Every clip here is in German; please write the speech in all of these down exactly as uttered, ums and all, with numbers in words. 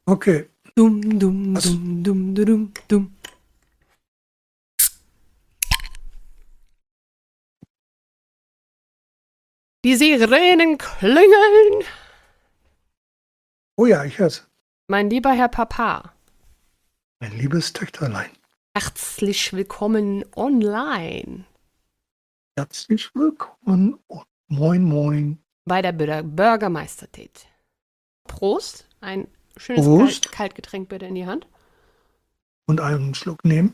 Okay. Dum, dum, Was? dum, dum, dum, dum, dum. Die Sirenen klingeln. Oh ja, ich hör's. Mein lieber Herr Papa, Mein liebes Töchterlein. herzlich willkommen online Herzlich willkommen und moin moin. bei der Bür- Bürgermeistertät. Prost, ein schönes Kalt Prost Kaltgetränk bitte in die Hand. und einen Schluck nehmen.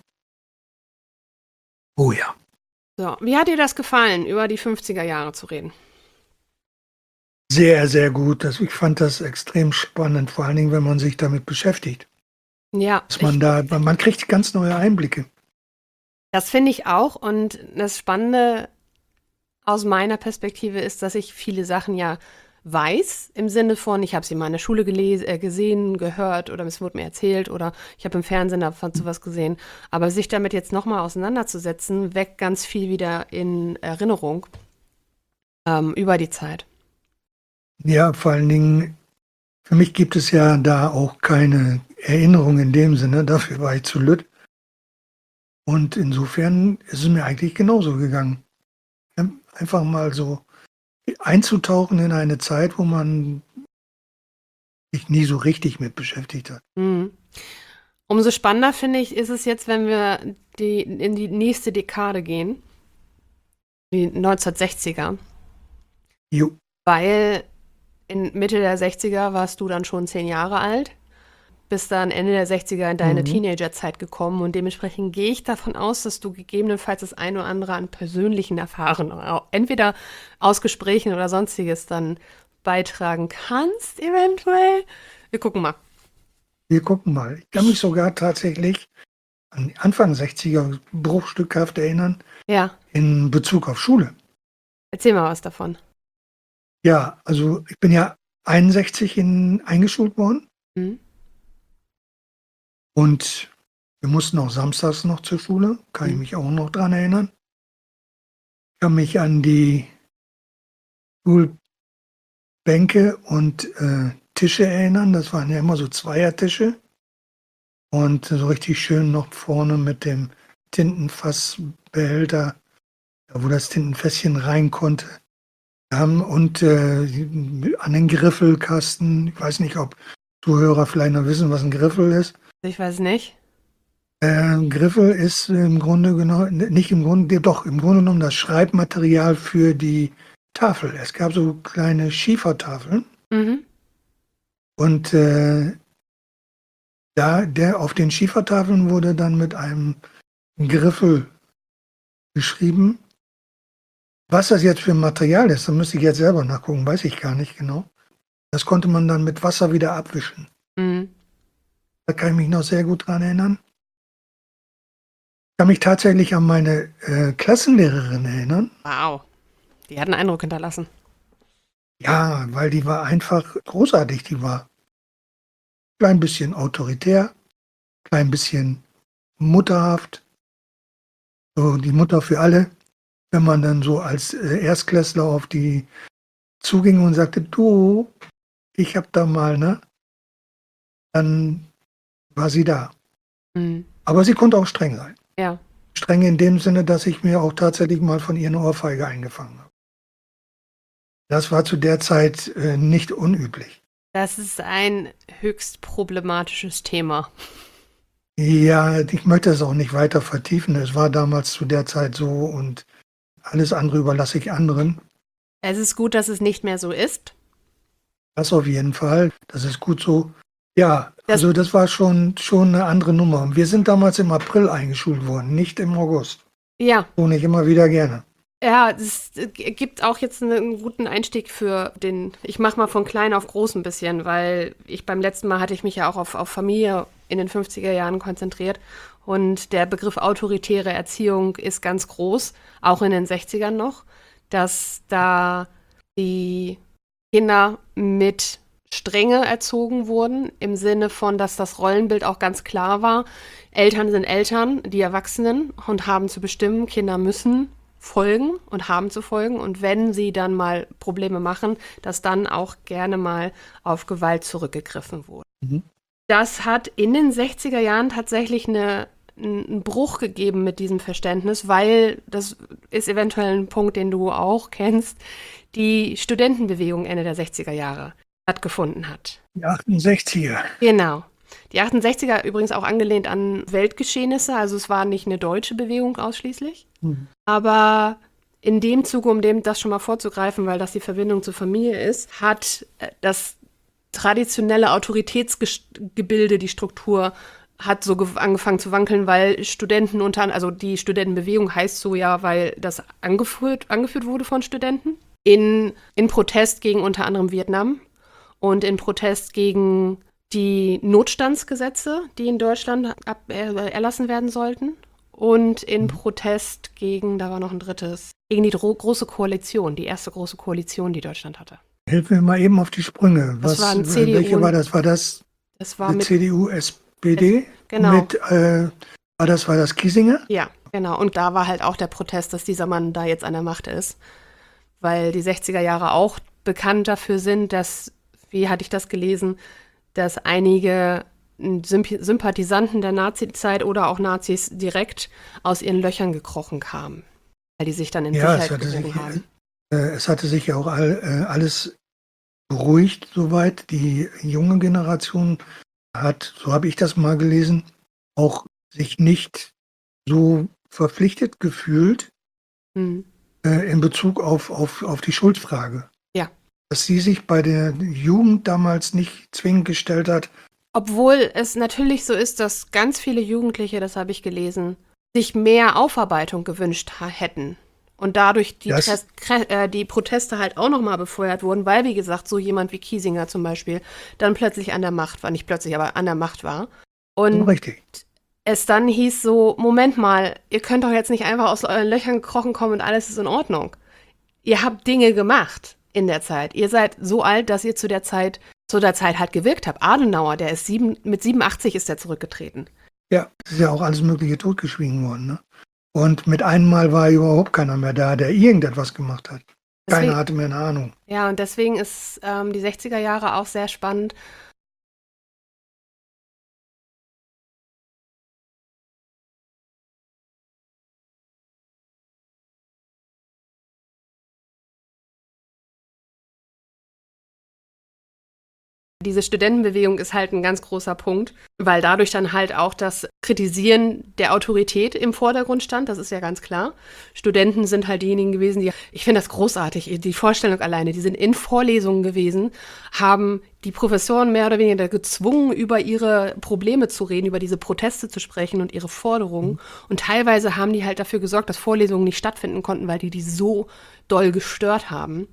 Oh ja. So, wie hat dir das gefallen, über die fünfziger Jahre zu reden? Sehr, sehr gut. Das, ich fand das extrem spannend, vor allen Dingen, wenn man sich damit beschäftigt. Ja, Dass ich, man da, man kriegt ganz neue Einblicke. das finde ich auch. Und das Spannende aus meiner Perspektive ist, dass ich viele Sachen ja weiß, im Sinne von, ich habe sie mal in der Schule gelesen, äh, gesehen, gehört oder es wurde mir erzählt oder ich habe im Fernsehen davon sowas gesehen. Aber sich damit jetzt nochmal auseinanderzusetzen, weckt ganz viel wieder in Erinnerung ähm, über die Zeit. Ja, vor allen Dingen, für mich gibt es ja da auch keine Erinnerung in dem Sinne. Dafür war ich zu lütt. Und insofern ist es mir eigentlich genauso gegangen. Einfach mal so einzutauchen in eine Zeit, wo man sich nie so richtig mit beschäftigt hat. Mhm. Umso spannender finde ich, ist es jetzt, wenn wir die, in die nächste Dekade gehen, die neunzehnhundertsechziger, Jo. weil in Mitte der sechziger warst du dann schon zehn Jahre alt, bist dann Ende der sechziger in deine Mhm. Teenagerzeit gekommen und dementsprechend gehe ich davon aus, dass du gegebenenfalls das ein oder andere an persönlichen Erfahrungen, au- entweder aus Gesprächen oder sonstiges, dann beitragen kannst, eventuell. Wir gucken mal. Wir gucken mal. Ich kann mich sogar tatsächlich an die Anfang sechziger bruchstückhaft erinnern Ja, in Bezug auf Schule. erzähl mal was davon. Ja, also ich bin ja einundsechzig in, eingeschult worden Hm? und wir mussten auch samstags noch zur Schule, kann ich Hm? mich auch noch dran erinnern. Ich kann mich an die Schulbänke und äh, Tische erinnern. Das waren ja immer so Zweiertische und so richtig schön noch vorne mit dem Tintenfassbehälter, wo das Tintenfässchen rein konnte. Ähm, und äh, an den Griffelkasten, ich weiß nicht, ob Zuhörer vielleicht noch wissen, was ein Griffel ist. Ich weiß nicht. Äh, Griffel ist im Grunde genommen, nicht im Grunde, doch im Grunde genommen das Schreibmaterial für die Tafel. Es gab so kleine Schiefertafeln Mhm. und äh, da, der, auf den Schiefertafeln wurde dann mit einem Griffel geschrieben. Was das jetzt für ein Material ist, da müsste ich jetzt selber nachgucken, weiß ich gar nicht genau. Das konnte man dann mit Wasser wieder abwischen. Mhm. Da kann ich mich noch sehr gut dran erinnern. Ich kann mich tatsächlich an meine äh, Klassenlehrerin erinnern. Wow. Die hat einen Eindruck hinterlassen. Ja, weil die war einfach großartig. Die war ein klein bisschen autoritär, klein bisschen mutterhaft. So die Mutter für alle. Wenn man dann so als äh, Erstklässler auf die zuging und sagte, du, ich hab da mal, ne? Dann war sie da. Mhm. Aber sie konnte auch streng sein. Ja. Streng in dem Sinne, dass ich mir auch tatsächlich mal von ihr eine Ohrfeige eingefangen habe. Das war zu der Zeit äh, nicht unüblich. Das ist ein höchst problematisches Thema. Ja, ich möchte es auch nicht weiter vertiefen. Es war damals zu der Zeit so und alles andere überlasse ich anderen. Es ist gut, dass es nicht mehr so ist. Das auf jeden Fall. Das ist gut so. Ja, Das, also das war schon, schon eine andere Nummer. Und wir sind damals im April eingeschult worden, nicht im August. ja, Tue ich immer wieder gerne. ja, es äh, gibt auch jetzt einen guten Einstieg für den, ich mache mal von klein auf groß ein bisschen, weil ich beim letzten Mal hatte ich mich ja auch auf, auf Familie in den fünfziger Jahren konzentriert und der Begriff autoritäre Erziehung ist ganz groß, auch in den sechzigern noch, dass da die Kinder mit Strenge erzogen wurden, im Sinne von, dass das Rollenbild auch ganz klar war. Eltern sind Eltern, die Erwachsenen und haben zu bestimmen, Kinder müssen folgen und haben zu folgen. Und wenn sie dann mal Probleme machen, dass dann auch gerne mal auf Gewalt zurückgegriffen wurde. Mhm. das hat in den sechziger Jahren tatsächlich eine, einen Bruch gegeben mit diesem Verständnis, weil, das ist eventuell ein Punkt, den du auch kennst, die Studentenbewegung Ende der sechziger Jahre stattgefunden hat. Die achtundsechziger. Genau. Die achtundsechziger übrigens auch angelehnt an Weltgeschehnisse, also es war nicht eine deutsche Bewegung ausschließlich. Hm. Aber in dem Zuge, um dem das schon mal vorzugreifen, weil das die Verbindung zur Familie ist, hat äh, das traditionelle Autoritätsgebilde, die Struktur, hat so ge- angefangen zu wankeln, weil Studenten unter anderem, also die Studentenbewegung heißt so ja, weil das angeführt, angeführt wurde von Studenten, in, in Protest gegen unter anderem Vietnam und in Protest gegen die Notstandsgesetze, die in Deutschland ab, äh, erlassen werden sollten. Und in Protest gegen, da war noch ein drittes, gegen die Dro- große Koalition, die erste große Koalition, die Deutschland hatte. Hilf mir mal eben auf die Sprünge. Das Was, waren äh, C D U welche und- war das? War das Das war die mit, C D U, S P D? genau. Mit, äh, war das, war das Kiesinger? Ja, genau. Und da war halt auch der Protest, dass dieser Mann da jetzt an der Macht ist. Weil die sechziger Jahre auch bekannt dafür sind, dass, wie hatte ich das gelesen, dass einige Symp- Sympathisanten der Nazi-Zeit oder auch Nazis direkt aus ihren Löchern gekrochen kamen. Weil die sich dann in Ja, es Sicherheit hatte, sich, gewogen haben. äh, es hatte sich ja auch all, äh, alles beruhigt soweit. Die junge Generation hat, so habe ich das mal gelesen, auch sich nicht so verpflichtet gefühlt Hm. äh, in Bezug auf, auf, auf die Schuldfrage. Ja. Dass sie sich bei der Jugend damals nicht zwingend gestellt hat. Obwohl es natürlich so ist, dass ganz viele Jugendliche, das habe ich gelesen, sich mehr Aufarbeitung gewünscht ha- hätten. Und dadurch die, Das- Tres- Kre- äh, die Proteste halt auch nochmal befeuert wurden, weil, wie gesagt, so jemand wie Kiesinger zum Beispiel dann plötzlich an der Macht war. Nicht plötzlich, aber an der Macht war. So Und richtig. es dann hieß so, Moment mal, ihr könnt doch jetzt nicht einfach aus euren Löchern gekrochen kommen und alles ist in Ordnung. Ihr habt Dinge gemacht in der Zeit. Ihr seid so alt, dass ihr zu der Zeit, zu der Zeit halt gewirkt habt. Adenauer, der ist sieben, mit siebenundachtzig ist er zurückgetreten. Ja, es ist ja auch alles Mögliche totgeschwiegen worden. Ne? Und mit einem Mal war überhaupt keiner mehr da, der irgendetwas gemacht hat. Deswegen- Keiner hatte mehr eine Ahnung. Ja, und deswegen ist ähm, die sechziger Jahre auch sehr spannend. Diese Studentenbewegung ist halt ein ganz großer Punkt, weil dadurch dann halt auch das Kritisieren der Autorität im Vordergrund stand, das ist ja ganz klar. Studenten sind halt diejenigen gewesen, die, ich finde das großartig, die Vorstellung alleine, die sind in Vorlesungen gewesen, haben die Professoren mehr oder weniger gezwungen, über ihre Probleme zu reden, über diese Proteste zu sprechen und ihre Forderungen. Und teilweise haben die halt dafür gesorgt, dass Vorlesungen nicht stattfinden konnten, weil die die so doll gestört haben.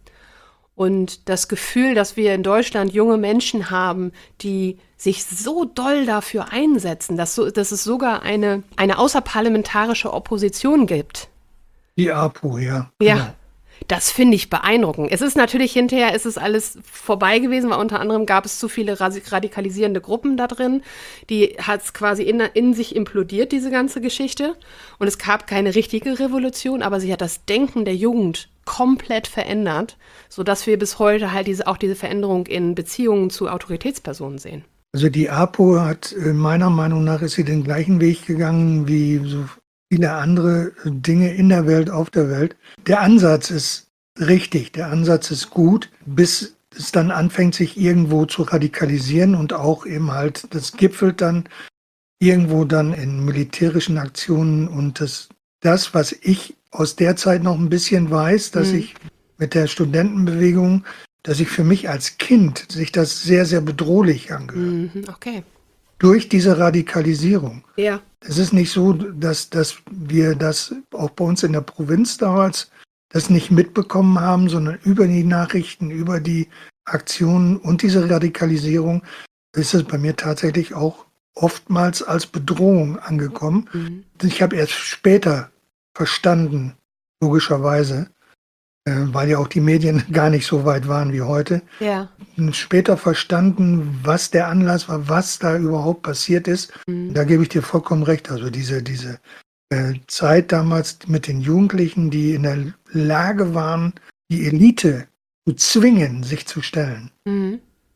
Und das Gefühl, dass wir in Deutschland junge Menschen haben, die sich so doll dafür einsetzen, dass, so, dass es sogar eine, eine außerparlamentarische Opposition gibt. Die A P O, ja. Ja, Genau. das finde ich beeindruckend. Es ist natürlich hinterher, ist es alles vorbei gewesen, weil unter anderem gab es zu viele rasi- radikalisierende Gruppen da drin. Die hat es quasi in, in sich implodiert, diese ganze Geschichte. Und es gab keine richtige Revolution, aber sie hat das Denken der Jugend komplett verändert, sodass wir bis heute halt diese, auch diese Veränderung in Beziehungen zu Autoritätspersonen sehen. Also die A P O hat, äh, meiner Meinung nach, ist sie den gleichen Weg gegangen wie so viele andere Dinge in der Welt, auf der Welt. Der Ansatz ist richtig, der Ansatz ist gut, bis es dann anfängt, sich irgendwo zu radikalisieren und auch eben halt, das gipfelt dann irgendwo dann in militärischen Aktionen und das, das, was ich aus der Zeit noch ein bisschen weiß, dass Mhm. ich mit der Studentenbewegung, dass ich für mich als Kind sich das sehr, sehr bedrohlich angehört. Mhm, okay. Durch diese Radikalisierung. Ja. Es ist nicht so, dass, dass wir das auch bei uns in der Provinz damals das nicht mitbekommen haben, sondern über die Nachrichten, über die Aktionen und diese Radikalisierung ist es bei mir tatsächlich auch oftmals als Bedrohung angekommen. Mhm. Ich habe erst später verstanden, logischerweise, äh, weil ja auch die Medien gar nicht so weit waren wie heute, Ja. später verstanden, was der Anlass war, was da überhaupt passiert ist. Mhm. Da gebe ich dir vollkommen recht. Also diese, diese äh, Zeit damals mit den Jugendlichen, die in der Lage waren, die Elite zu zwingen, sich zu stellen. Mhm.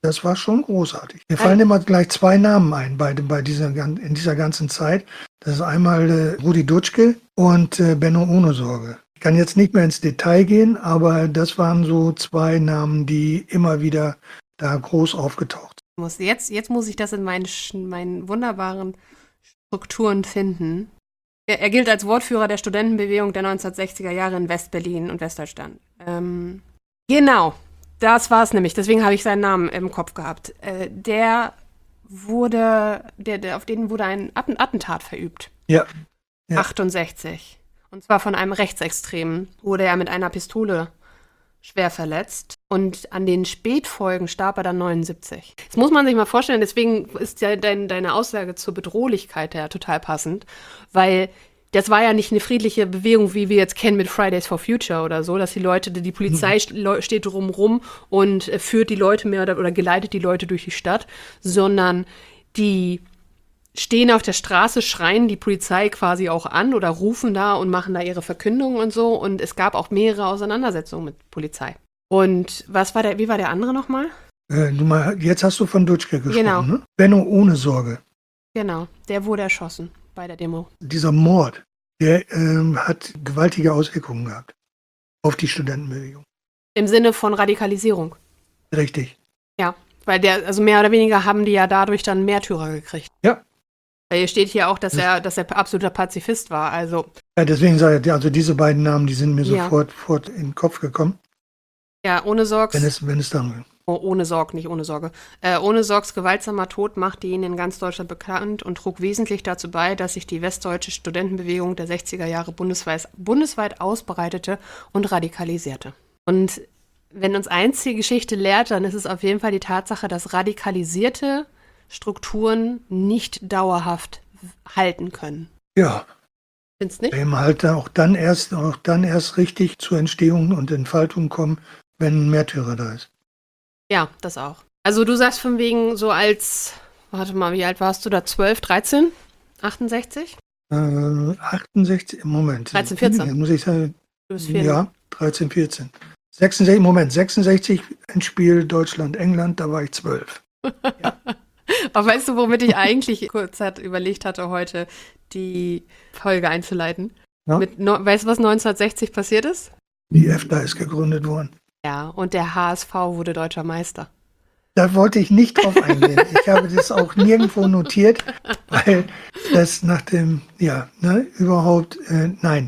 Das war schon großartig. Mir fallen immer gleich zwei Namen ein bei, bei dieser, in dieser ganzen Zeit. Das ist einmal äh, Rudi Dutschke und äh, Benno Ohnesorge. Ich kann jetzt nicht mehr ins Detail gehen, aber das waren so zwei Namen, die immer wieder da groß aufgetaucht sind. Muss, jetzt, jetzt muss ich das in meinen, meinen wunderbaren Strukturen finden. Er, er gilt als Wortführer der Studentenbewegung der neunzehnhundertsechziger Jahre in West-Berlin und Westdeutschland. Ähm, genau. Das war es nämlich, deswegen habe ich seinen Namen im Kopf gehabt. Äh, der wurde, der, der, auf den wurde ein Attentat verübt. Ja. ja. achtundsechzig. Und zwar von einem Rechtsextremen wurde er mit einer Pistole schwer verletzt. Und an den Spätfolgen starb er dann neunundsiebzig. Das muss man sich mal vorstellen, deswegen ist ja dein, deine Aussage zur Bedrohlichkeit ja total passend, weil das war ja nicht eine friedliche Bewegung, wie wir jetzt kennen mit Fridays for Future oder so, dass die Leute, die Polizei mhm. steht drumrum und führt die Leute mehr oder, oder geleitet die Leute durch die Stadt, sondern die stehen auf der Straße, schreien die Polizei quasi auch an oder rufen da und machen da ihre Verkündungen und so. Und es gab auch mehrere Auseinandersetzungen mit Polizei. Und was war der, wie war der andere nochmal? Äh, du mal, jetzt hast du von Dutschke gesprochen, genau. ne? Benno Ohnesorge. Genau, der wurde erschossen bei der Demo. Dieser Mord, der ähm, hat gewaltige Auswirkungen gehabt auf die Studentenbewegung. Im Sinne von Radikalisierung. Richtig. Ja, weil der, also mehr oder weniger haben die ja dadurch dann Märtyrer gekriegt. Ja. Weil hier steht hier auch, dass er, dass er absoluter Pazifist war, also. Ja, deswegen sage ich, also diese beiden Namen, die sind mir ja. sofort, sofort in den Kopf gekommen. Ja, ohne Sorgs. Wenn es, wenn es darum Oh, ohne Sorg, nicht ohne Sorge. Äh, ohne Sorgs gewaltsamer Tod machte ihn in ganz Deutschland bekannt und trug wesentlich dazu bei, dass sich die westdeutsche Studentenbewegung der sechziger Jahre bundesweit, bundesweit ausbreitete und radikalisierte. Und wenn uns eins die Geschichte lehrt, dann ist es auf jeden Fall die Tatsache, dass radikalisierte Strukturen nicht dauerhaft halten können. Ja. Findest du nicht? Eben halt auch dann erst, auch dann erst richtig zur Entstehung und Entfaltung kommen, wenn ein Märtyrer da ist. Ja, das auch. Also du sagst von wegen so als, warte mal, wie alt warst du da? zwölf, dreizehn? achtundsechzig? Äh, achtundsechzig, Moment. dreizehn, vierzehn. Muss ich sagen, Du bist vier. ja, dreizehn, vierzehn. sechsundsechzig, Moment, sechsundsechzig, Endspiel Deutschland-England, da war ich zwölf. Ja. Aber weißt du, womit ich eigentlich kurz hat, überlegt hatte, heute die Folge einzuleiten? Ja? Mit, no, weißt du, was neunzehnhundertsechzig passiert ist? Die EFTA ist gegründet worden. Ja, und der H S V wurde deutscher Meister. Da wollte ich nicht drauf eingehen. Ich habe das auch nirgendwo notiert, weil das nach dem, ja, ne, überhaupt, äh, nein.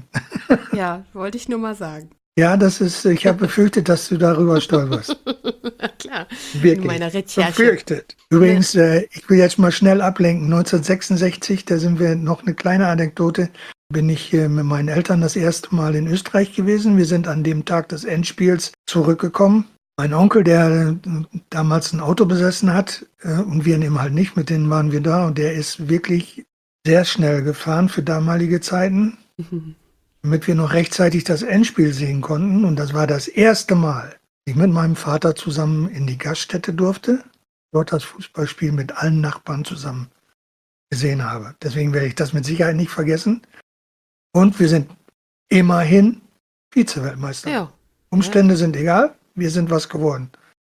Ja, wollte ich nur mal sagen. Ja, das ist, ich habe befürchtet, dass du darüber stolperst. Klar, Wirklich. in meiner Recherche. Befürchtet. Übrigens, äh, ich will jetzt mal schnell ablenken. neunzehnhundertsechsundsechzig, da sind wir noch eine kleine Anekdote, bin ich äh, mit meinen Eltern das erste Mal in Österreich gewesen. Wir sind an dem Tag des Endspiels zurückgekommen. Mein Onkel, der äh, damals ein Auto besessen hat, äh, und wir nehmen halt nicht, mit denen waren wir da, und der ist wirklich sehr schnell gefahren für damalige Zeiten. Mhm. Damit wir noch rechtzeitig das Endspiel sehen konnten. Und das war das erste Mal, dass ich mit meinem Vater zusammen in die Gaststätte durfte, dort das Fußballspiel mit allen Nachbarn zusammen gesehen habe. Deswegen werde ich das mit Sicherheit nicht vergessen. Und wir sind immerhin Vize-Weltmeister. Ja. Umstände ja. sind egal, wir sind was geworden.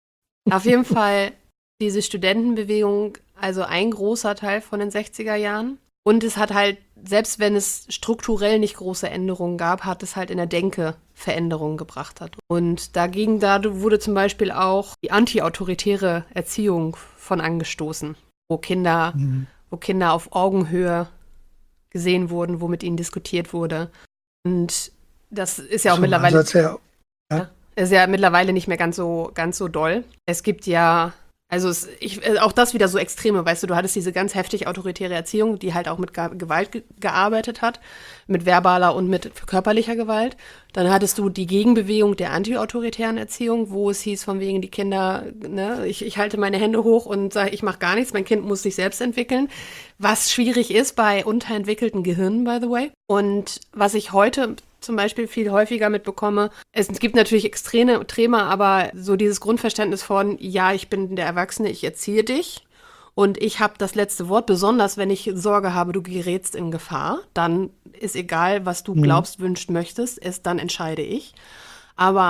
Auf jeden Fall diese Studentenbewegung, also ein großer Teil von den sechziger Jahren. Und es hat halt, selbst wenn es strukturell nicht große Änderungen gab, hat es halt in der Denke Veränderungen gebracht hat. Und dagegen da wurde zum Beispiel auch die antiautoritäre Erziehung von angestoßen, wo Kinder, mhm. wo Kinder auf Augenhöhe gesehen wurden, wo mit ihnen diskutiert wurde. Und das ist ja auch so, mittlerweile Ansatz, ja. Ja, ist ja mittlerweile nicht mehr ganz so ganz so doll. Es gibt ja Also es, ich, auch das wieder so Extreme, weißt du, du hattest diese ganz heftig autoritäre Erziehung, die halt auch mit Gewalt ge- gearbeitet hat, mit verbaler und mit körperlicher Gewalt. Dann hattest du die Gegenbewegung der antiautoritären Erziehung, wo es hieß von wegen die Kinder, ne, ich, ich halte meine Hände hoch und sage, ich mache gar nichts, mein Kind muss sich selbst entwickeln, was schwierig ist bei unterentwickelten Gehirnen, by the way. Und was ich heute zum Beispiel viel häufiger mitbekomme. Es gibt natürlich extreme Extreme, aber so dieses Grundverständnis von, ja, ich bin der Erwachsene, ich erziehe dich und ich habe das letzte Wort, besonders wenn ich Sorge habe, du gerätst in Gefahr, dann ist egal, was du glaubst, mhm. wünschst, möchtest, ist, dann entscheide ich. Aber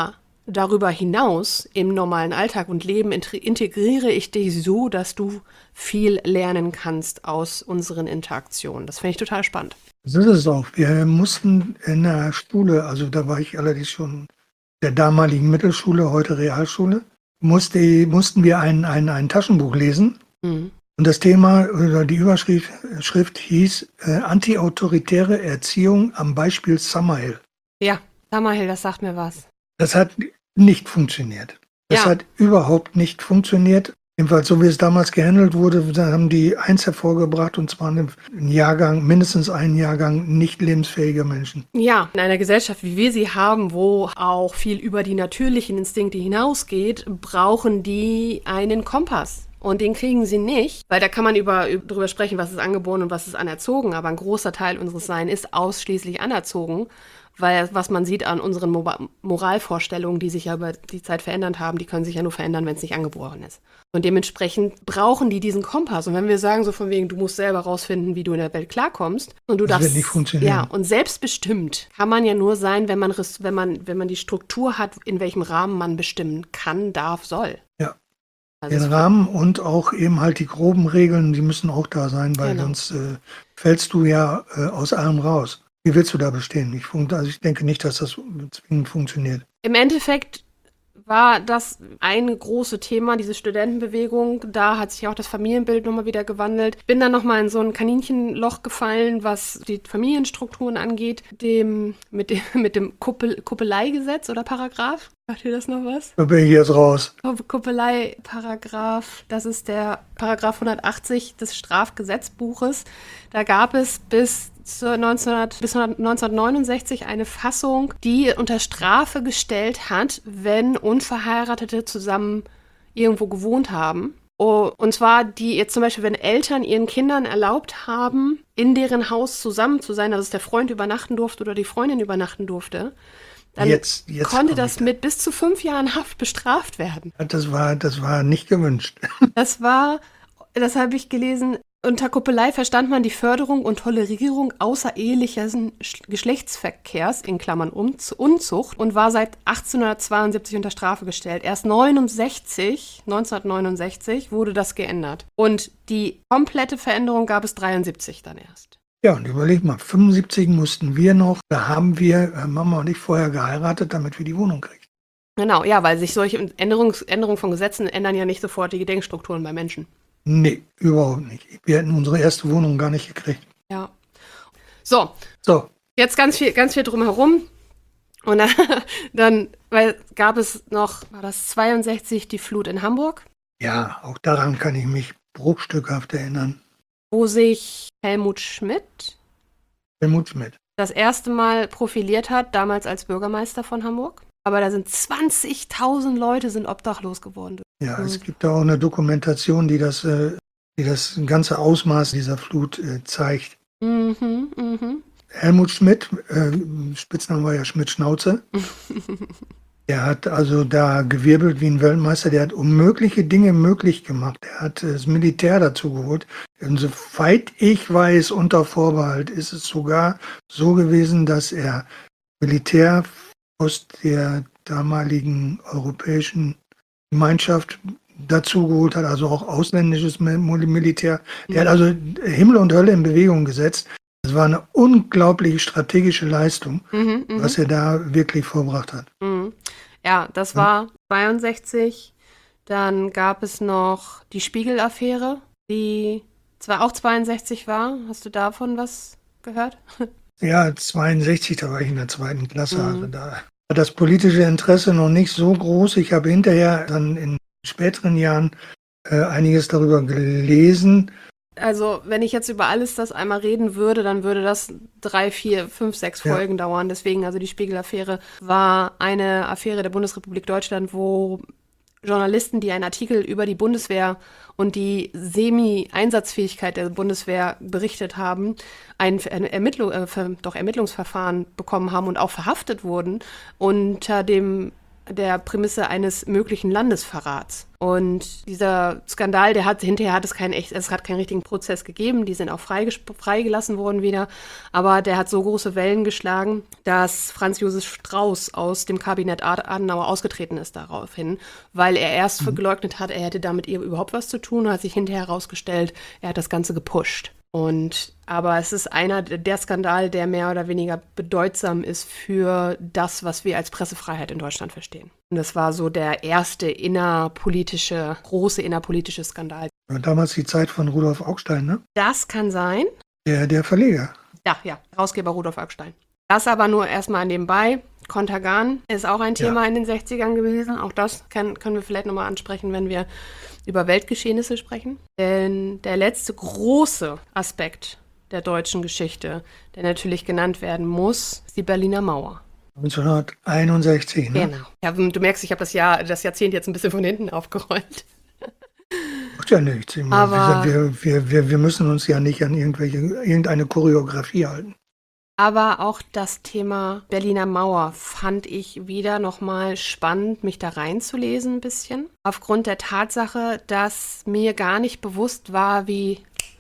darüber hinaus im normalen Alltag und Leben integriere ich dich so, dass du viel lernen kannst aus unseren Interaktionen. Das finde ich total spannend. So ist es auch. Wir mussten in der Schule, also da war ich allerdings schon der damaligen Mittelschule, heute Realschule, musste, mussten wir ein, ein, ein Taschenbuch lesen. Mhm. Und das Thema oder die Überschrift Schrift hieß äh, Anti-autoritäre Erziehung am Beispiel Summerhill. Ja, Summerhill, das sagt mir was. Das hat nicht funktioniert. Das Ja. hat überhaupt nicht funktioniert. Jedenfalls, so wie es damals gehandelt wurde, da haben die eins hervorgebracht, und zwar einen Jahrgang, mindestens einen Jahrgang nicht lebensfähiger Menschen. Ja, in einer Gesellschaft, wie wir sie haben, wo auch viel über die natürlichen Instinkte hinausgeht, brauchen die einen Kompass. Und den kriegen sie nicht, weil da kann man über, über, darüber sprechen, was ist angeboren und was ist anerzogen. Aber ein großer Teil unseres Seins ist ausschließlich anerzogen, weil was man sieht an unseren Mo- Moralvorstellungen, die sich ja über die Zeit verändert haben, die können sich ja nur verändern, wenn es nicht angeboren ist. Und dementsprechend brauchen die diesen Kompass. Und wenn wir sagen so von wegen, du musst selber rausfinden, wie du in der Welt klarkommst und du Das darfst, wird nicht funktionieren. ja, und selbstbestimmt kann man ja nur sein, wenn man res- wenn man wenn man die Struktur hat, in welchem Rahmen man bestimmen kann, darf, soll. Ja. Also Den es- Rahmen und auch eben halt die groben Regeln, die müssen auch da sein, weil Genau. sonst äh, fällst du ja äh, aus allem raus. Wie willst du da bestehen? Ich, fun- also ich denke nicht, dass das zwingend funktioniert. Im Endeffekt war das ein großes Thema, diese Studentenbewegung. Da hat sich auch das Familienbild nochmal wieder gewandelt. Bin dann nochmal in so ein Kaninchenloch gefallen, was die Familienstrukturen angeht, dem, mit dem, mit dem Kuppel, Kuppeleigesetz oder Paragraph. Sagt ihr das noch was? Da bin ich jetzt raus. Kuppelei-Paragraph, das ist der Paragraph hundertachtzig des Strafgesetzbuches. Da gab es bis zur neunzehnhundert, bis neunzehnhundertneunundsechzig eine Fassung, die unter Strafe gestellt hat, wenn Unverheiratete zusammen irgendwo gewohnt haben. Oh, und zwar die jetzt zum Beispiel, wenn Eltern ihren Kindern erlaubt haben, in deren Haus zusammen zu sein, dass der Freund übernachten durfte oder die Freundin übernachten durfte, dann Jetzt, jetzt konnte komm das ich mit bis zu fünf Jahren Haft bestraft werden. da. Das war, das war nicht gewünscht. Das war, das habe ich gelesen, unter Kuppelei verstand man die Förderung und Tolerierung außerehelichen Sch- Geschlechtsverkehrs, in Klammern Umz- Unzucht, und war seit achtzehnhundertzweiundsiebzig unter Strafe gestellt. Erst neunundsechzig, neunzehnhundertneunundsechzig wurde das geändert. Und die komplette Veränderung gab es dreiundsiebzig dann erst. Ja, und überleg mal, fünfundsiebzig mussten wir noch, da haben wir, äh, Mama und ich, vorher geheiratet, damit wir die Wohnung kriegen. Genau, ja, weil sich solche Änderungs- Änderungen von Gesetzen ändern ja nicht sofort die Gedenkstrukturen bei Menschen. Nee, überhaupt nicht. Wir hätten unsere erste Wohnung gar nicht gekriegt. Ja. So, So, jetzt ganz viel, ganz viel drumherum. Und dann, dann weil, gab es noch, war das zweiundsechzig, die Flut in Hamburg, ja, auch daran kann ich mich bruchstückhaft erinnern. wo sich Helmut Schmidt Helmut Schmidt. das erste Mal profiliert hat, damals als Bürgermeister von Hamburg. Aber da sind zwanzigtausend Leute sind obdachlos geworden. Ja, Mhm. es gibt da auch eine Dokumentation, die das, äh, die das ganze Ausmaß dieser Flut äh, zeigt. Mhm, mhm. Helmut Schmidt, äh, Spitzname war ja Schmidt-Schnauze, der hat also da gewirbelt wie ein Weltmeister, der hat unmögliche Dinge möglich gemacht. Er hat äh, das Militär dazu geholt. Und soweit ich weiß, unter Vorbehalt, ist es sogar so gewesen, dass er Militär aus der damaligen europäischen Gemeinschaft dazu geholt hat, also auch ausländisches Mil- Militär. Der hat also Himmel und Hölle in Bewegung gesetzt. Das war eine unglaubliche strategische Leistung, Mhm, mhm. was er da wirklich vorgebracht hat. Mhm. Ja, das war zweiundsechzig. Dann gab es noch die Spiegel-Affäre, die zwar auch zweiundsechzig war. Hast du davon was gehört? Ja, zweiundsechzig, da war ich in der zweiten Klasse. Mhm. Also da war das politische Interesse noch nicht so groß. Ich habe hinterher dann in späteren Jahren äh, einiges darüber gelesen. Also, wenn ich jetzt über alles das einmal reden würde, dann würde das drei, vier, fünf, sechs Ja. Folgen dauern. Deswegen, also die Spiegel-Affäre war eine Affäre der Bundesrepublik Deutschland, wo Journalisten, die einen Artikel über die Bundeswehr und die Semi-Einsatzfähigkeit der Bundeswehr berichtet haben, ein, ein Ermittlung, äh, ver- doch Ermittlungsverfahren bekommen haben und auch verhaftet wurden unter dem der Prämisse eines möglichen Landesverrats. Und dieser Skandal, der hat hinterher hat es keinen echt, es hat keinen richtigen Prozess gegeben. Die sind auch freigesp- freigelassen worden wieder. Aber der hat so große Wellen geschlagen, dass Franz Josef Strauß aus dem Kabinett Ad- Adenauer ausgetreten ist daraufhin, weil er erst Mhm. geleugnet hat, er hätte damit ihr überhaupt was zu tun, und hat sich hinterher herausgestellt, er hat das Ganze gepusht. Und aber es ist einer der Skandal, der mehr oder weniger bedeutsam ist für das, was wir als Pressefreiheit in Deutschland verstehen. Und das war so der erste innerpolitische, große innerpolitische Skandal. Und damals die Zeit von Rudolf Augstein, ne? Das kann sein. Der, der Verleger. Ja, ja, Herausgeber Rudolf Augstein. Das aber nur erstmal nebenbei. Kontergan ist auch ein Thema Ja. in den sechzigern gewesen. Auch das kann, können wir vielleicht nochmal ansprechen, wenn wir über Weltgeschehnisse sprechen. Denn der letzte große Aspekt der deutschen Geschichte, der natürlich genannt werden muss, ist die Berliner Mauer. neunzehnhunderteinundsechzig, ne? Genau. Ja, du merkst, ich habe das Jahr, das Jahrzehnt jetzt ein bisschen von hinten aufgerollt. Macht ja nichts. Ich meine, Aber- wir, wir, wir, wir müssen uns ja nicht an irgendwelche, irgendeine Choreografie halten. Aber auch das Thema Berliner Mauer fand ich wieder nochmal spannend, mich da reinzulesen ein bisschen. Aufgrund der Tatsache, dass mir gar nicht bewusst war, wie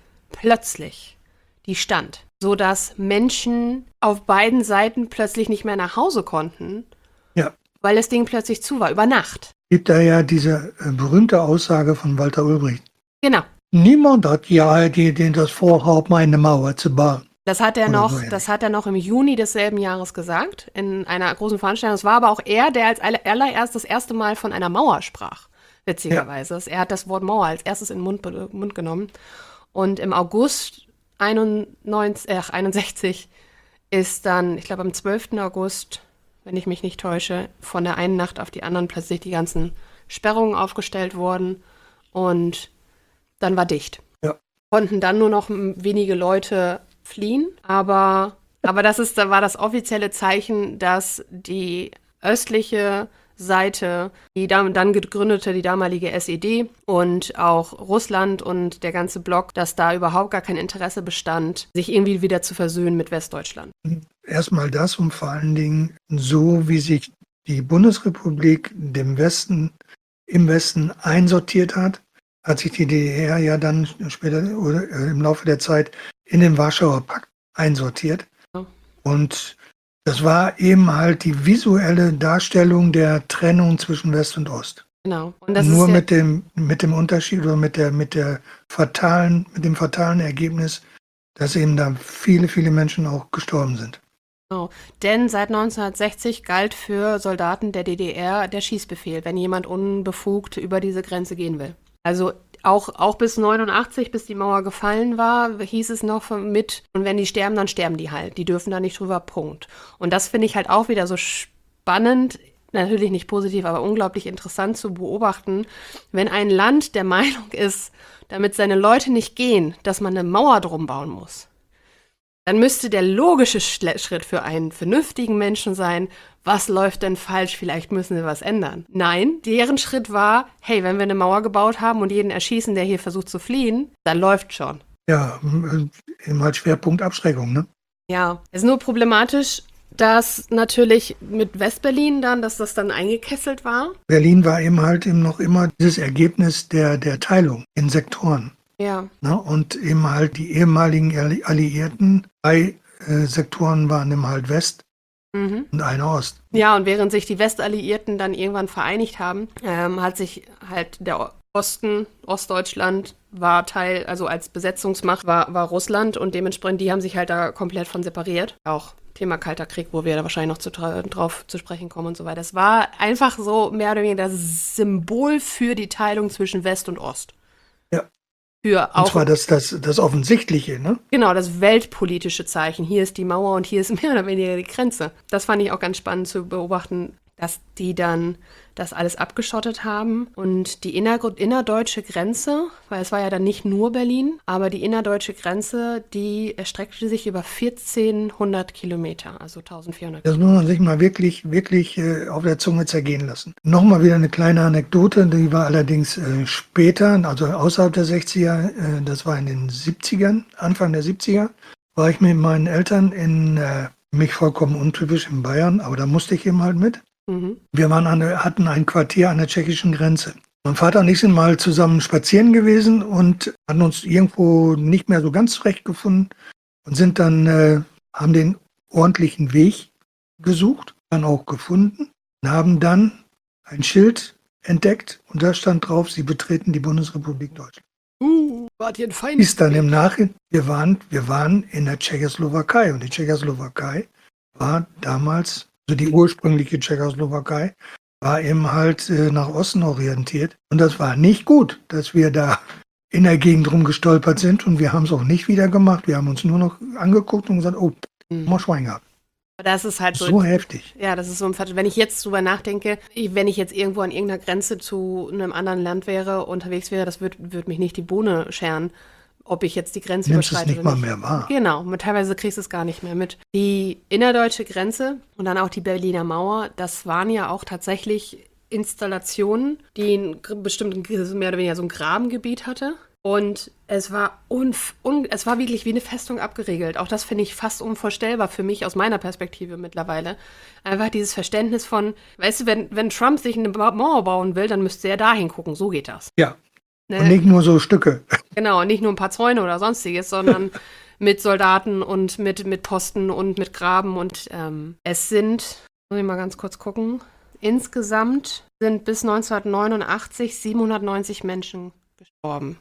plötzlich die stand. So dass Menschen auf beiden Seiten plötzlich nicht mehr nach Hause konnten, Ja. weil das Ding plötzlich zu war, über Nacht. Gibt da ja diese äh, berühmte Aussage von Walter Ulbricht. Genau. Niemand hat ja die, die das Vorhaben, eine Mauer zu bauen. Das hat er Oder noch, so ähnlich. das hat er noch im Juni desselben Jahres gesagt, in einer großen Veranstaltung. Es war aber auch er, der als aller- allererst das erste Mal von einer Mauer sprach, witzigerweise. Er hat das Wort Mauer als erstes in den Mund, be- Mund genommen. Und im August einundneunzig, äh, einundsechzig ist dann, ich glaube am zwölften August, wenn ich mich nicht täusche, von der einen Nacht auf die anderen plötzlich die ganzen Sperrungen aufgestellt worden. Und dann war dicht. Ja. Konnten dann nur noch m- wenige Leute fliehen, aber, aber das ist, da war das offizielle Zeichen, dass die östliche Seite, die dam- dann gegründete, die damalige S E D und auch Russland und der ganze Block, dass da überhaupt gar kein Interesse bestand, sich irgendwie wieder zu versöhnen mit Westdeutschland. Erstmal das und vor allen Dingen so, wie sich die Bundesrepublik dem Westen, im Westen einsortiert hat, hat sich die D D R ja dann später oder äh, im Laufe der Zeit in den Warschauer Pakt einsortiert. Ja. Und das war eben halt die visuelle Darstellung der Trennung zwischen West und Ost. Genau. Und das Nur ist ja, mit dem, mit dem Unterschied oder mit der, mit der fatalen, mit dem fatalen Ergebnis, dass eben da viele, viele Menschen auch gestorben sind. genau. Denn seit neunzehnhundertsechzig galt für Soldaten der D D R der Schießbefehl, wenn jemand unbefugt über diese Grenze gehen will. Also auch, auch bis neunundachtzig, bis die Mauer gefallen war, hieß es noch von- mit, und wenn die sterben, dann sterben die halt. Die dürfen da nicht drüber, Punkt. Und das finde ich halt auch wieder so spannend, natürlich nicht positiv, aber unglaublich interessant zu beobachten, wenn ein Land der Meinung ist, damit seine Leute nicht gehen, dass man eine Mauer drum bauen muss. Dann müsste der logische Schle- Schritt für einen vernünftigen Menschen sein, was läuft denn falsch, vielleicht müssen wir was ändern. Nein, deren Schritt war, hey, wenn wir eine Mauer gebaut haben und jeden erschießen, der hier versucht zu fliehen, dann läuft schon. Ja, äh, eben halt Schwerpunkt Abschreckung, ne? Ja, ist nur problematisch, dass natürlich mit Westberlin dann, dass das dann eingekesselt war. Berlin war eben halt eben noch immer dieses Ergebnis der, der Teilung in Sektoren. Ja, Ne? Und eben halt die ehemaligen Alli- Alliierten, drei äh, Sektoren waren eben halt West mhm. und einer Ost. Ja, und während sich die Westalliierten dann irgendwann vereinigt haben, ähm, hat sich halt der Osten, Ostdeutschland war Teil, also als Besetzungsmacht war, war Russland und dementsprechend, die haben sich halt da komplett von separiert. Auch Thema Kalter Krieg, wo wir da wahrscheinlich noch zu, drauf zu sprechen kommen und so weiter. Es war einfach so mehr oder weniger das Symbol für die Teilung zwischen West und Ost. Ja. Für Und auch zwar das, das, das Offensichtliche, ne? Genau, das weltpolitische Zeichen. Hier ist die Mauer und hier ist mehr oder weniger die Grenze. Das fand ich auch ganz spannend zu beobachten, dass die dann das alles abgeschottet haben und die inner innerdeutsche Grenze, weil es war ja dann nicht nur Berlin, aber die innerdeutsche Grenze, die erstreckte sich über vierzehnhundert Kilometer, also eintausendvierhundert. Das muss man sich mal wirklich, wirklich äh, auf der Zunge zergehen lassen. Nochmal wieder eine kleine Anekdote, die war allerdings äh, später, also außerhalb der sechziger, äh, das war in den siebzigern, Anfang der siebziger, war ich mit meinen Eltern in, äh, mich vollkommen untypisch in Bayern, aber da musste ich eben halt mit, Mhm. Wir waren an der, hatten ein Quartier an der tschechischen Grenze. Mein Vater und ich sind mal zusammen spazieren gewesen und hatten uns irgendwo nicht mehr so ganz zurechtgefunden und sind dann, äh, haben den ordentlichen Weg gesucht, dann auch gefunden und haben dann ein Schild entdeckt und da stand drauf, Sie betreten die Bundesrepublik Deutschland. Uh, wart ihr ein Feind? Ist dann im Nachhinein, wir waren, wir waren in der Tschechoslowakei und die Tschechoslowakei war damals, also die ursprüngliche Tschechoslowakei, war eben halt äh, nach Osten orientiert und das war nicht gut, dass wir da in der Gegend rumgestolpert sind und wir haben es auch nicht wieder gemacht. Wir haben uns nur noch angeguckt und gesagt, oh, haben wir Schwein gehabt. Das ist halt so, So heftig. ja, das ist so ein Fatsch. Wenn ich jetzt drüber nachdenke, ich- wenn ich jetzt irgendwo an irgendeiner Grenze zu einem anderen Land wäre, unterwegs wäre, das würde würd mich nicht die Bohne scheren, ob ich jetzt die Grenze Nimmst es überschreite nicht oder mal nicht. mehr wahr. Genau, mit- teilweise kriegst du es gar nicht mehr mit. Die innerdeutsche Grenze und dann auch die Berliner Mauer, das waren ja auch tatsächlich Installationen, die ein gr- bestimmten, mehr oder weniger so ein Grabengebiet hatte. Und es war, unf un es war wirklich wie eine Festung abgeriegelt. Auch das finde ich fast unvorstellbar für mich aus meiner Perspektive mittlerweile. Einfach dieses Verständnis von, weißt du, wenn, wenn Trump sich eine Ba- Mauer bauen will, dann müsste er da hingucken. So geht das. Ja, Ne? und nicht nur so Stücke. Genau, und nicht nur ein paar Zäune oder sonstiges, sondern mit Soldaten und mit, mit Posten und mit Graben. Und ähm, es sind, muss ich mal ganz kurz gucken, insgesamt sind bis neunzehnhundertneunundachtzig siebenhundertneunzig Menschen gestorben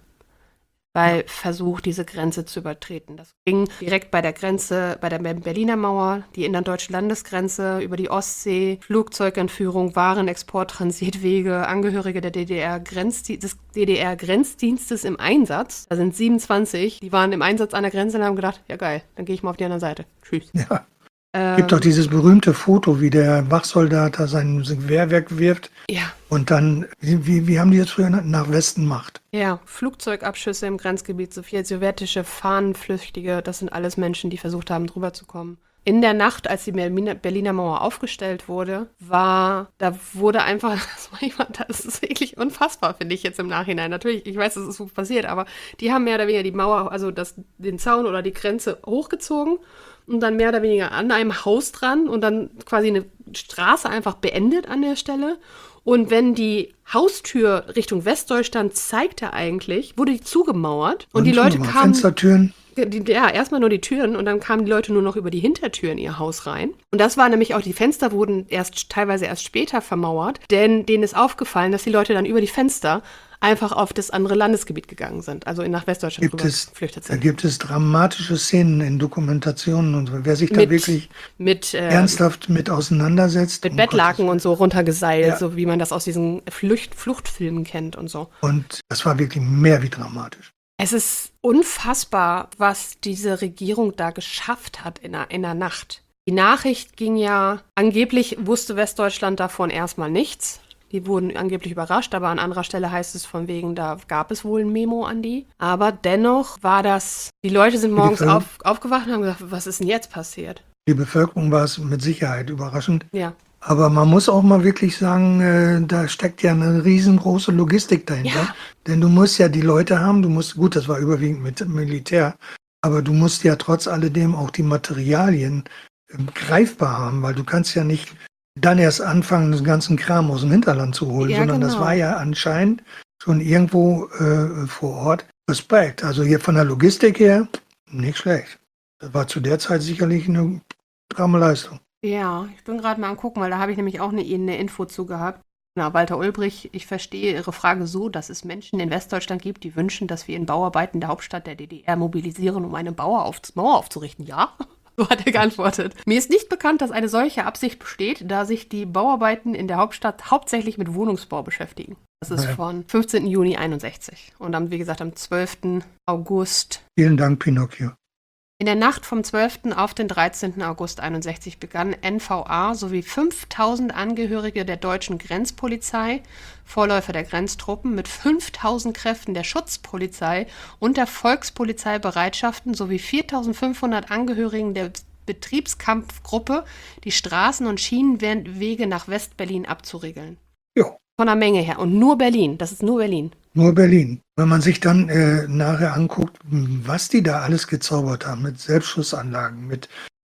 bei Versuch, diese Grenze zu übertreten. Das ging direkt bei der Grenze, bei der Berliner Mauer, die innerdeutsche Landesgrenze, über die Ostsee, Flugzeugentführung, Warenexport, Transitwege, Angehörige der D D R -Grenzdi des D D R-Grenzdienstes im Einsatz. Da sind siebenundzwanzig, die waren im Einsatz an der Grenze und haben gedacht, ja geil, dann gehe ich mal auf die andere Seite. Tschüss. Ja. Ähm, Gibt doch dieses berühmte Foto, wie der Wachsoldat da sein Gewehr wegwirft ja, und dann, wie, wie, wie haben die das früher nach Westen gemacht? ja, Flugzeugabschüsse im Grenzgebiet, so viel sowjetische Fahnenflüchtige, das sind alles Menschen, die versucht haben, drüber zu kommen. In der Nacht, als die Berliner, Berliner Mauer aufgestellt wurde, war, da wurde einfach, das war jemand, das ist wirklich unfassbar, finde ich jetzt im Nachhinein. Natürlich, ich weiß, das ist so passiert, aber die haben mehr oder weniger die Mauer, also das, den Zaun oder die Grenze hochgezogen und dann mehr oder weniger an einem Haus dran und dann quasi eine Straße einfach beendet an der Stelle. Und wenn die Haustür Richtung Westdeutschland zeigte eigentlich, wurde die zugemauert und, die Leute mal kamen. Fenstertüren. Die, ja, erstmal nur die Türen und dann kamen die Leute nur noch über die Hintertür in ihr Haus rein. Und das war nämlich auch, die Fenster wurden erst teilweise erst später vermauert, denn denen ist aufgefallen, dass die Leute dann über die Fenster einfach auf das andere Landesgebiet gegangen sind, also in nach Westdeutschland Gibt rüber es, geflüchtet da sind. gibt es dramatische Szenen in Dokumentationen und so. Wer sich da Mit, wirklich mit, äh, ernsthaft mit auseinandersetzt. mit um Bettlaken und Gottes so runtergeseilt, Ja. so wie man das aus diesen Flucht, Fluchtfilmen kennt und so. Willen. Und das war wirklich mehr wie dramatisch. Es ist unfassbar, was diese Regierung da geschafft hat in der, in der Nacht. Die Nachricht ging ja, angeblich wusste Westdeutschland davon erstmal nichts. Die wurden angeblich überrascht, aber an anderer Stelle heißt es von wegen, da gab es wohl ein Memo an die. Aber dennoch war das, die Leute sind morgens Bevölker- auf, aufgewacht und haben gesagt, was ist denn jetzt passiert? Die Bevölkerung war es mit Sicherheit überraschend. Ja. Aber man muss auch mal wirklich sagen, äh, da steckt ja eine riesengroße Logistik dahinter. Ja. Denn du musst ja die Leute haben, du musst, gut, das war überwiegend mit Militär, aber du musst ja trotz alledem auch die Materialien äh, greifbar haben, weil du kannst ja nicht dann erst anfangen, den ganzen Kram aus dem Hinterland zu holen, Ja, sondern das genau. war ja anscheinend schon irgendwo äh, vor Ort. Respekt. Also hier von der Logistik her, nicht schlecht. Das war zu der Zeit sicherlich eine stramme Leistung. Ja, ich bin gerade mal am gucken, weil da habe ich nämlich auch eine, eine Info zu gehabt. Na, Walter Ulbrich, ich verstehe Ihre Frage so, dass es Menschen in Westdeutschland gibt, die wünschen, dass wir in Bauarbeiten der Hauptstadt der D D R mobilisieren, um eine Mauer, auf, Mauer aufzurichten. Ja, so hat er geantwortet. Mir ist nicht bekannt, dass eine solche Absicht besteht, da sich die Bauarbeiten in der Hauptstadt hauptsächlich mit Wohnungsbau beschäftigen. Das ist Ja. von fünfzehnten Juni einundsechzig. Und dann, wie gesagt, am zwölften August Vielen Dank, Pinocchio. in der Nacht vom zwölften auf den dreizehnten August einundsechzig begann N V A sowie fünftausend Angehörige der deutschen Grenzpolizei, Vorläufer der Grenztruppen, mit fünftausend Kräften der Schutzpolizei und der Volkspolizeibereitschaften sowie viertausendfünfhundert Angehörigen der Betriebskampfgruppe die Straßen und Schienenwege nach West-Berlin abzuriegeln. Jo. Von der Menge her. Und nur Berlin. Das ist nur Berlin. Nur Berlin. Wenn man sich dann äh, nachher anguckt, was die da alles gezaubert haben, mit Selbstschussanlagen, mit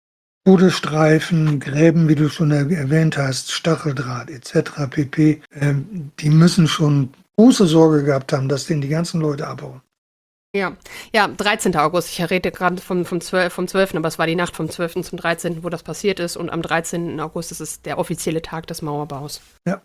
Todesstreifen, Gräben, wie du schon er erwähnt hast, Stacheldraht et cetera pp. Ähm, die müssen schon große Sorge gehabt haben, dass denen die ganzen Leute abhauen. Ja, ja, dreizehnten August. Ich rede gerade vom, vom, zwölf, vom zwölften, aber es war die Nacht vom zwölften zum dreizehnten, wo das passiert ist. Und am dreizehnten August ist es der offizielle Tag des Mauerbaus. Ja.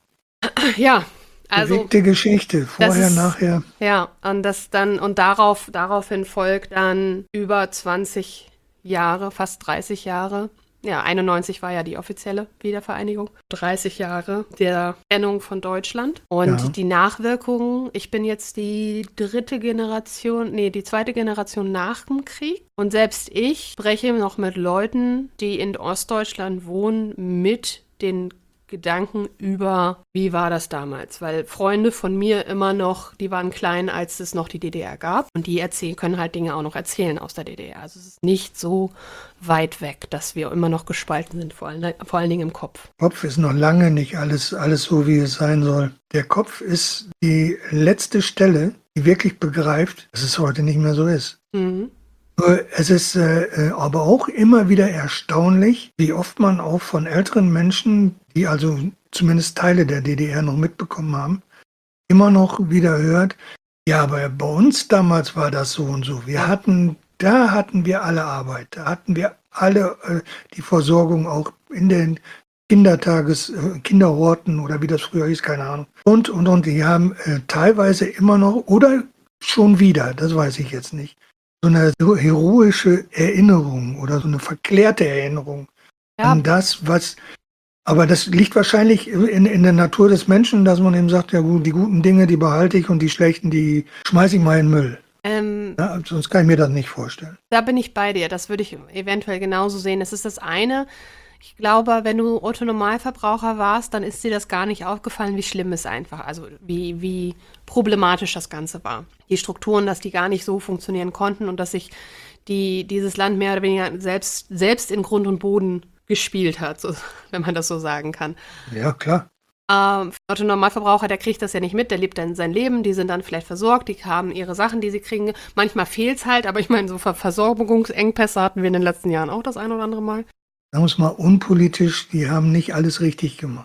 Ja, also. Bewegte Geschichte, vorher, ist, nachher. Ja, und das dann, und darauf, daraufhin folgt dann über zwanzig Jahre, fast dreißig Jahre. Ja, einundneunzig war ja die offizielle Wiedervereinigung. dreißig Jahre der Trennung von Deutschland. Und Ja. die Nachwirkungen, ich bin jetzt die dritte Generation, nee, die zweite Generation nach dem Krieg. Und selbst ich spreche noch mit Leuten, die in Ostdeutschland wohnen, mit den Gedanken über, wie war das damals? Weil Freunde von mir immer noch, die waren klein, als es noch die D D R gab. Und die erzählen, können halt Dinge auch noch erzählen aus der D D R. Also es ist nicht so weit weg, dass wir immer noch gespalten sind, vor allen, vor allen Dingen im Kopf. Kopf ist noch lange nicht alles, alles so, wie es sein soll. Der Kopf ist die letzte Stelle, die wirklich begreift, dass es heute nicht mehr so ist. Mhm. Es ist äh, aber auch immer wieder erstaunlich, wie oft man auch von älteren Menschen, die also zumindest Teile der D D R noch mitbekommen haben, immer noch wieder hört, ja, aber bei uns damals war das so und so. Wir hatten, da hatten wir alle Arbeit, da hatten wir alle äh, die Versorgung auch in den Kindertages, äh, Kinderhorten oder wie das früher hieß, keine Ahnung. Und, und, und die haben äh, teilweise immer noch, oder schon wieder, das weiß ich jetzt nicht, so eine so heroische Erinnerung oder so eine verklärte Erinnerung Ja. an das, was, aber das liegt wahrscheinlich in, in der Natur des Menschen, dass man eben sagt, ja gut, die guten Dinge, die behalte ich und die schlechten, die schmeiße ich mal in den Müll. Ähm, Ja, sonst kann ich mir das nicht vorstellen. Da bin ich bei dir. Das würde ich eventuell genauso sehen. Es ist das eine. Ich glaube, wenn du Otto-Normalverbraucher warst, dann ist dir das gar nicht aufgefallen, wie schlimm es einfach, also wie, wie problematisch das Ganze war. Die Strukturen, dass die gar nicht so funktionieren konnten und dass sich die, dieses Land mehr oder weniger selbst, selbst in Grund und Boden gespielt hat, so, wenn man das so sagen kann. Ja, klar. Ähm, Otto-Normalverbraucher, der kriegt das ja nicht mit, der lebt dann sein Leben, die sind dann vielleicht versorgt, die haben ihre Sachen, die sie kriegen. Manchmal fehlt es halt, aber ich meine, so Ver- Versorgungsengpässe hatten wir in den letzten Jahren auch das ein oder andere Mal. Sagen wir es mal unpolitisch, die haben nicht alles richtig gemacht.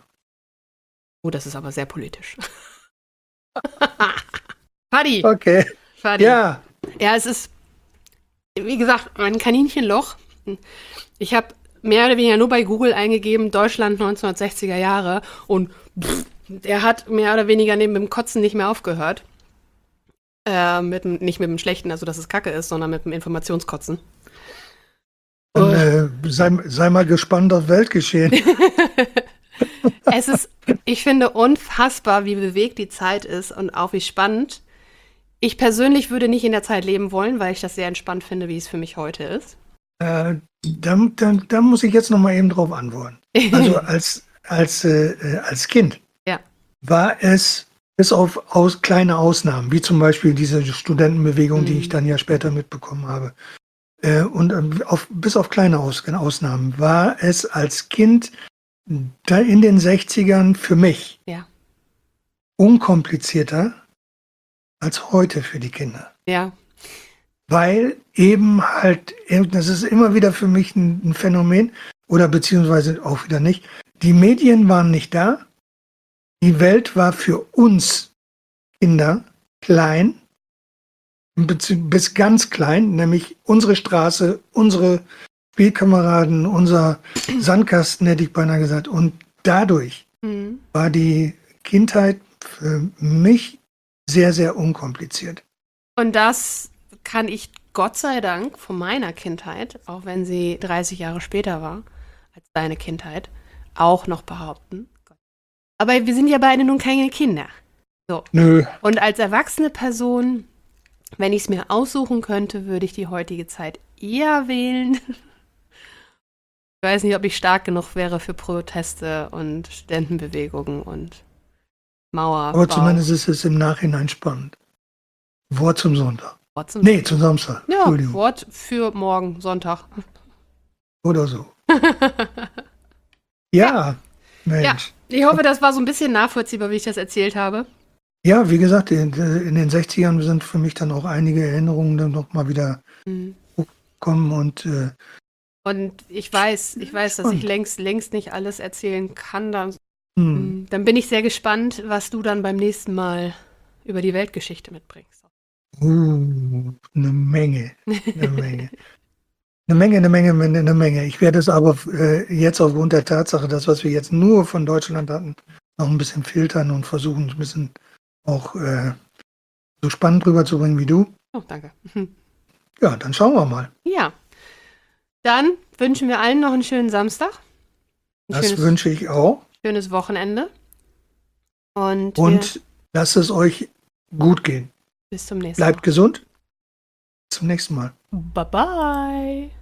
Oh, das ist aber sehr politisch. Fadi, Okay, Fadi. ja, Ja, es ist, wie gesagt, ein Kaninchenloch. Ich habe mehr oder weniger nur bei Google eingegeben, Deutschland neunzehnhundertsechziger Jahre und pff, der hat mehr oder weniger neben dem Kotzen nicht mehr aufgehört. Äh, mit, dem- nicht mit dem Schlechten, also dass es Kacke ist, sondern mit dem Informationskotzen. dann äh, sei, sei mal gespannt auf Weltgeschehen. Es ist, ich finde, unfassbar, wie bewegt die Zeit ist und auch wie spannend. Ich persönlich würde nicht in der Zeit leben wollen, weil ich das sehr entspannt finde, wie es für mich heute ist. Äh, da, da, da muss ich jetzt noch mal eben drauf antworten. Also als, als, äh, als Kind Ja. war es, bis auf aus, kleine Ausnahmen, wie zum Beispiel diese Studentenbewegung, die Mhm. ich dann ja später mitbekommen habe, äh, und äh, auf, bis auf kleine aus, Ausnahmen, war es als Kind da in den sechzigern für mich Ja. unkomplizierter als heute für die Kinder. Ja. Weil eben halt, das ist immer wieder für mich ein, ein Phänomen, oder beziehungsweise auch wieder nicht, die Medien waren nicht da, die Welt war für uns Kinder klein, bis, bis ganz klein, nämlich unsere Straße, unsere Spielkameraden, unser Sandkasten, hätte ich beinahe gesagt, und dadurch Mhm. war die Kindheit für mich sehr, sehr unkompliziert. Und das kann ich Gott sei Dank von meiner Kindheit, auch wenn sie dreißig Jahre später war als deine Kindheit, auch noch behaupten. Aber wir sind ja beide nun keine Kinder. So. Nö, Und als erwachsene Person, wenn ich es mir aussuchen könnte, würde ich die heutige Zeit eher wählen. Ich weiß nicht, ob ich stark genug wäre für Proteste und Studentenbewegungen und Mauer. aber zumindest ist es im Nachhinein spannend. Wort zum Sonntag. Wort zum Nee, zum Samstag. ja, Entschuldigung. Wort für morgen, Sonntag. Oder so. Ja, Mensch. Ich hoffe, das war so ein bisschen nachvollziehbar, wie ich das erzählt habe. Ja, wie gesagt, in, in den sechzigern sind für mich dann auch einige Erinnerungen dann noch mal wieder Mhm. gekommen und äh, Und ich weiß, ich weiß, dass ich Spannend. längst, längst nicht alles erzählen kann. Dann, Hm. dann bin ich sehr gespannt, was du dann beim nächsten Mal über die Weltgeschichte mitbringst. Uh, eine Menge, eine Menge. Eine Menge, eine Menge, eine eine Menge. Ich werde es aber äh, jetzt aufgrund der Tatsache, das, was wir jetzt nur von Deutschland hatten, noch ein bisschen filtern und versuchen, ein bisschen auch äh, so spannend rüberzubringen wie du. Oh, danke. Ja, dann schauen wir mal. Ja, dann wünschen wir allen noch einen schönen Samstag. Ein Das schönes, wünsche ich auch. schönes Wochenende. Und, wir Und lasst es euch gut gehen. bis zum nächsten Bleibt gesund. Bis zum nächsten Mal. Mal. Bye bye.